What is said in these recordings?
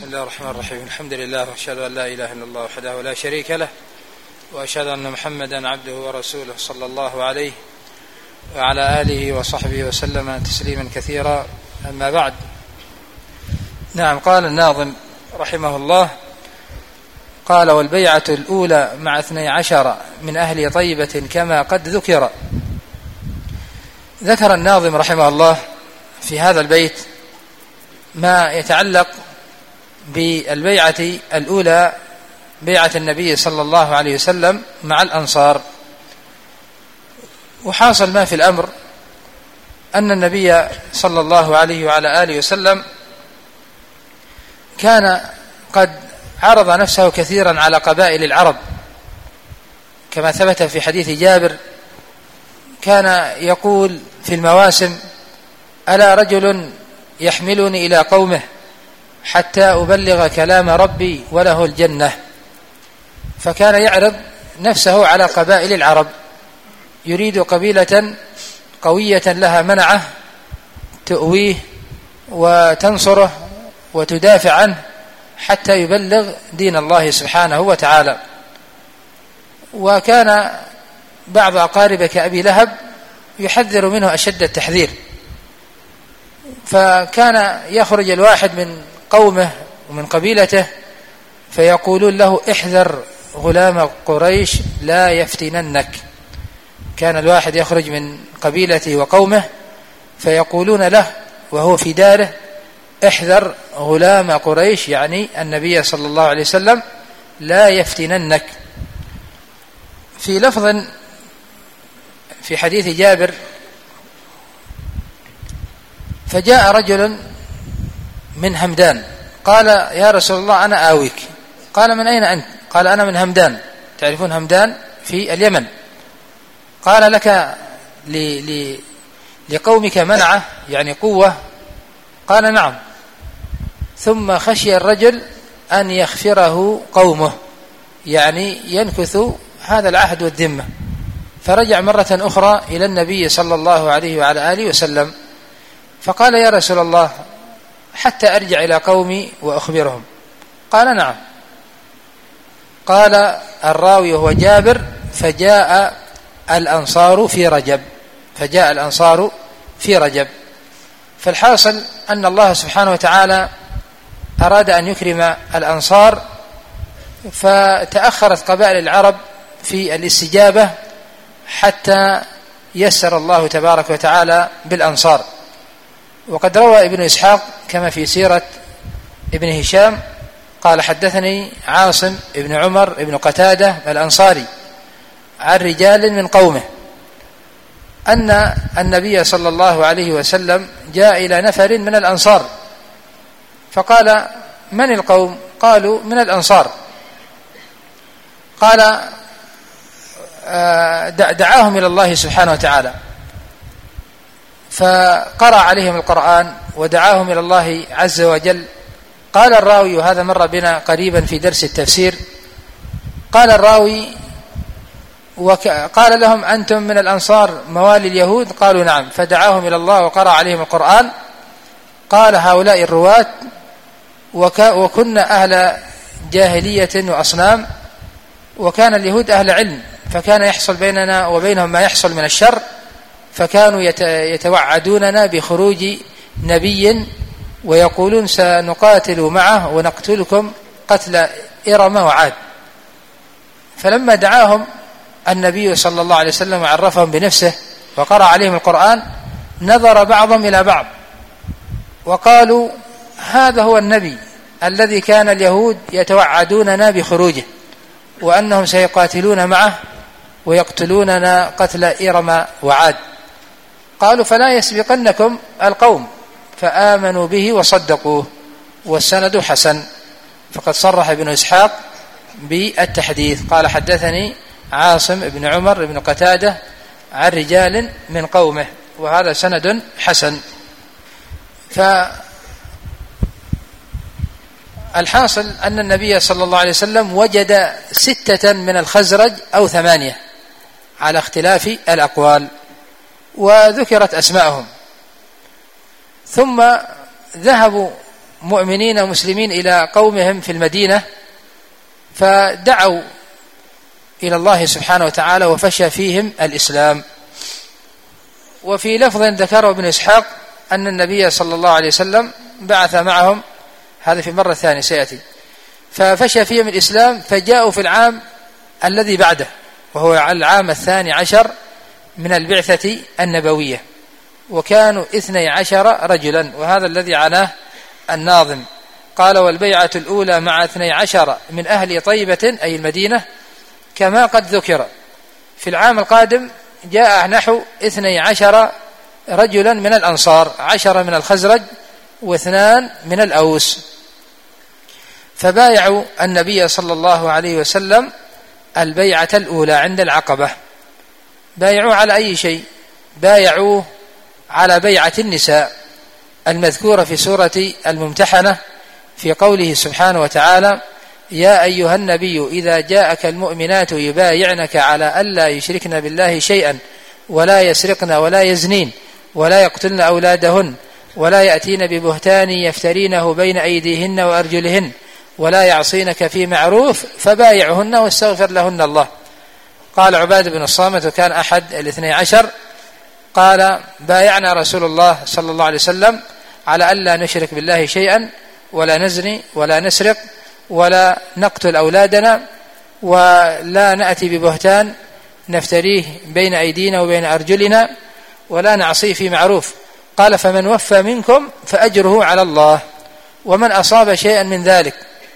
بسم الله الرحمن الرحيم. الحمد لله وأشهد أن لا إله إلا الله وحده لا شريك له، وأشهد أن محمدا عبده ورسوله صلى الله عليه وعلى آله وصحبه وسلم تسليما كثيرا. أما بعد، نعم، قال الناظم رحمه الله: قال: والبيعة الأولى مع 12 من أهل طيبة كما قد ذكر. ذكر الناظم رحمه الله في هذا البيت ما يتعلق بالبيعة الأولى، بيعة النبي صلى الله عليه وسلم مع الأنصار. وحاصل ما في الأمر أن النبي صلى الله عليه وعلى آله وسلم كان قد عرض نفسه كثيرا على قبائل العرب، كما ثبت في حديث جابر، كان يقول في المواسم: ألا رجل يحملني إلى قومه حتى أبلغ كلام ربي وله الجنة. فكان يعرض نفسه على قبائل العرب، يريد قبيلة قوية لها منعه تؤويه وتنصره وتدافع عنه حتى يبلغ دين الله سبحانه وتعالى. وكان بعض أقارب كأبي لهب يحذر منه أشد التحذير، فكان يخرج الواحد من قومه ومن قبيلته فيقولون له: احذر غلام قريش لا يفتننك. كان الواحد يخرج من قبيلته وقومه فيقولون له وهو في داره: احذر غلام قريش، يعني النبي صلى الله عليه وسلم، لا يفتننك. في لفظ في حديث جابر: فجاء رجل من همدان قال: يا رسول الله أنا آويك. قال: من أين أنت؟ قال: أنا من همدان. تعرفون همدان في اليمن. قال: لك لقومك منعة، يعني قوة؟ قال: نعم. ثم خشي الرجل أن يخفره قومه، يعني ينكث هذا العهد والذمة، فرجع مرة أخرى إلى النبي صلى الله عليه وعلى آله وسلم فقال: يا رسول الله، حتى أرجع إلى قومي وأخبرهم. قال: نعم. قال الراوي وهو جابر: فجاء الأنصار في رجب. فجاء الأنصار في رجب. فالحاصل أن الله سبحانه وتعالى أراد أن يكرم الأنصار، فتأخرت قبائل العرب في الاستجابة حتى يسر الله تبارك وتعالى بالأنصار. وقد روى ابن إسحاق كما في سيرة ابن هشام قال: حدثني عاصم ابن عمر ابن قتادة الأنصاري عن رجال من قومه أن النبي صلى الله عليه وسلم جاء إلى نفر من الأنصار فقال: من القوم؟ قالوا: من الأنصار. قال: دعاهم إلى الله سبحانه وتعالى، فقرأ عليهم القرآن ودعاهم إلى الله عز وجل. قال الراوي، وهذا مر بنا قريبا في درس التفسير، قال الراوي: قال لهم: أنتم من الأنصار موالي اليهود؟ قالوا: نعم. فدعاهم إلى الله وقرأ عليهم القرآن. قال: هؤلاء الرواة وكنا أهل جاهلية وأصنام، وكان اليهود أهل علم، فكان يحصل بيننا وبينهم ما يحصل من الشر، فكانوا يتوعدوننا بخروج نبي ويقولون: سنقاتل معه ونقتلكم قتل إرم وعاد. فلما دعاهم النبي صلى الله عليه وسلم وعرفهم بنفسه وقرأ عليهم القرآن، نظر بعضهم إلى بعض وقالوا: هذا هو النبي الذي كان اليهود يتوعدوننا بخروجه، وأنهم سيقاتلون معه ويقتلوننا قتل إرم وعاد. قالوا: فلا يسبقنكم القوم. فآمنوا به وصدقوه، والسند حسن. فقد صرح ابن إسحاق بالتحديث. قال: حدثني عاصم بن عمر بن قتادة عن رجال من قومه، وهذا سند حسن. فالحاصل أن النبي صلى الله عليه وسلم وجد 6 من الخزرج أو 8 على اختلاف الأقوال، وذكرت أسماءهم. ثم ذهبوا مؤمنين ومسلمين إلى قومهم في المدينة، فدعوا إلى الله سبحانه وتعالى وفشى فيهم الإسلام. وفي لفظ ذكره ابن إسحاق أن النبي صلى الله عليه وسلم بعث معهم، هذا في مرة ثانية سيأتي، ففشى فيهم الإسلام، فجاءوا في العام الذي بعده وهو العام 12 من البعثة النبوية، وكانوا 12 رجلا، وهذا الذي عناه الناظم. قال: والبيعة الأولى مع 12 من أهل طيبة أي المدينة كما قد ذكر. في العام القادم جاء نحو 12 رجلا من الأنصار، 10 من الخزرج و2 من الأوس، فبايعوا النبي صلى الله عليه وسلم البيعة الأولى عند العقبة. بايعوا على أي شيء؟ بايعوه على بيعة النساء المذكورة في سورة الممتحنة في قوله سبحانه وتعالى: يا أيها النبي إذا جاءك المؤمنات يبايعنك على ألا يشركن بالله شيئا ولا يسرقن ولا يزنين ولا يقتلن أولادهن ولا يأتين ببهتان يفترينه بين أيديهن وأرجلهن ولا يعصينك في معروف فبايعهن واستغفر لهن الله. قال عباد بن الصامت وكان أحد 12، قال: بايعنا رسول الله صلى الله عليه وسلم على ألا نشرك بالله شيئا ولا نزني ولا نسرق ولا نقتل أولادنا ولا نأتي ببهتان نفتريه بين أيدينا وبين أرجلنا ولا نعصيه في معروف. قال: فمن وفى منكم فأجره على الله، ومن أصاب شيئا من ذلك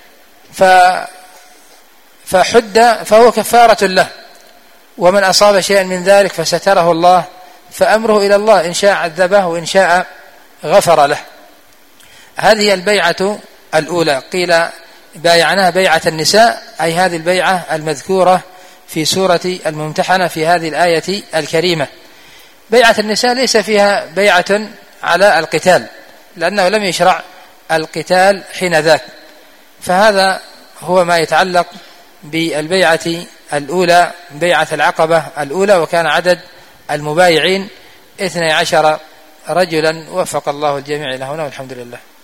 فحد فهو كفارة له، ومن أصاب شيئا من ذلك فستره الله فأمره إلى الله، إن شاء عذبه وإن شاء غفر له. هذه البيعة الأولى. قيل بايعناها بيعة النساء، أي هذه البيعة المذكورة في سورة الممتحنة في هذه الآية الكريمة. بيعة النساء ليس فيها بيعة على القتال، لأنه لم يشرع القتال حين ذاك، فهذا هو ما يتعلق بالبيعة الأولى، بيعة العقبة الأولى، وكان عدد المبايعين 12 رجلا. وفق الله الجميع إلى هنا، والحمد لله.